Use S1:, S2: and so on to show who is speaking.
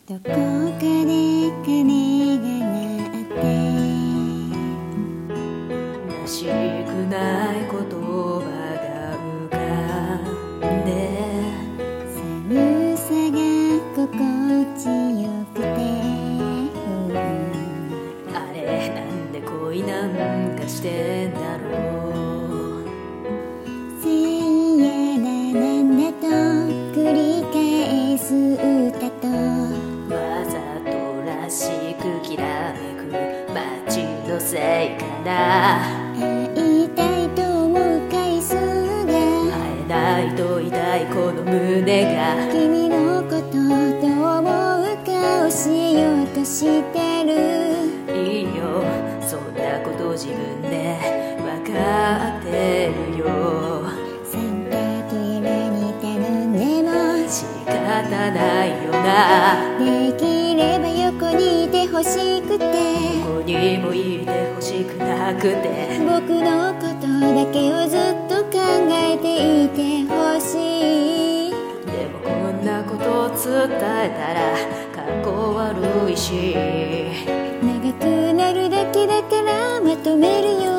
S1: どこかで鐘が鳴って
S2: らしくない言葉が浮かんで
S1: 寒さが心地よくて、
S2: あれなんで恋なんかしてんだろう。
S1: せいやだなんだと繰り返す歌と、
S2: わざとらしくきらめく街のせいかな。
S1: 会いたいと思う回数が
S2: 会えないと痛いこの胸が、
S1: 君のことどう思うか教えようとしてる。
S2: いいよそんなこと自分でわかってるよ。
S1: サンタとやらに頼んでも
S2: 仕方ないよな。
S1: できれば横にいてほしくて、
S2: ここにもいてほしくなくて、
S1: 僕のことだけをずっと考えていてほしい。
S2: でもこんなこと伝えたらかっこ悪いし、
S1: 長くなるだけだからまとめるよ。